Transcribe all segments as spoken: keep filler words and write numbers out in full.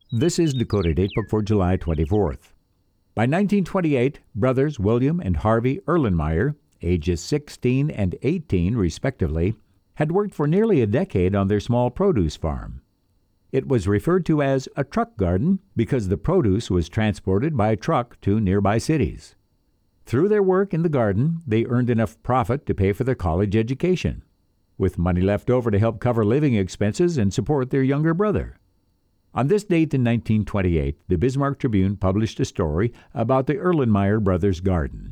This is Dakota Datebook for July twenty-fourth. By nineteen twenty-eight, brothers William and Harvey Erlenmeyer, ages sixteen and eighteen respectively, had worked for nearly a decade on their small produce farm. It was referred to as a truck garden because the produce was transported by truck to nearby cities. Through their work in the garden, they earned enough profit to pay for their college education, with money left over to help cover living expenses and support their younger brother. On this date in nineteen twenty-eight, the Bismarck Tribune published a story about the Erlenmeyer brothers' garden.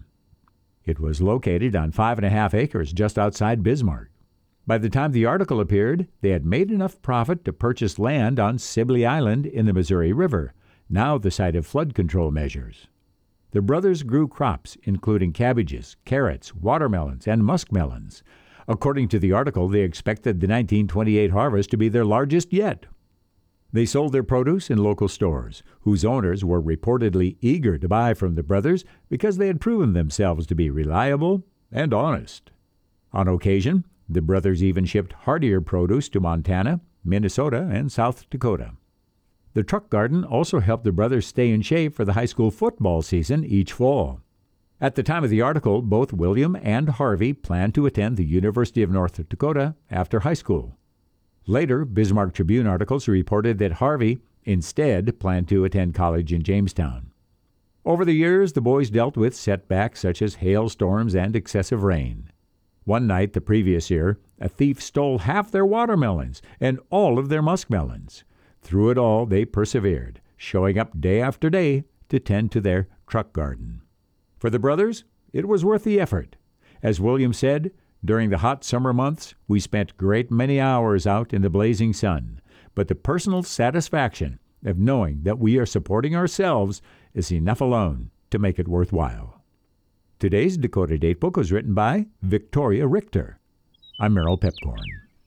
It was located on five and a half acres just outside Bismarck. By the time the article appeared, they had made enough profit to purchase land on Sibley Island in the Missouri River, now the site of flood control measures. The brothers grew crops, including cabbages, carrots, watermelons, and muskmelons. According to the article, they expected the nineteen twenty-eight harvest to be their largest yet. They sold their produce in local stores, whose owners were reportedly eager to buy from the brothers because they had proven themselves to be reliable and honest. On occasion, the brothers even shipped hardier produce to Montana, Minnesota, and South Dakota. The truck garden also helped the brothers stay in shape for the high school football season each fall. At the time of the article, both William and Harvey planned to attend the University of North Dakota after high school. Later, Bismarck Tribune articles reported that Harvey instead planned to attend college in Jamestown. Over the years, the boys dealt with setbacks such as hailstorms and excessive rain. One night the previous year, a thief stole half their watermelons and all of their muskmelons. Through it all, they persevered, showing up day after day to tend to their truck garden. For the brothers, it was worth the effort. As William said, during the hot summer months, we spent great many hours out in the blazing sun, but the personal satisfaction of knowing that we are supporting ourselves is enough alone to make it worthwhile. Today's Dakota Datebook was written by Victoria Richter. I'm Merrill Pepcorn.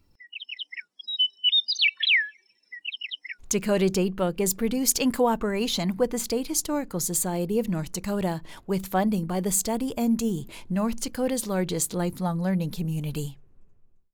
Dakota Datebook is produced in cooperation with the State Historical Society of North Dakota, with funding by the Study N D, North Dakota's largest lifelong learning community.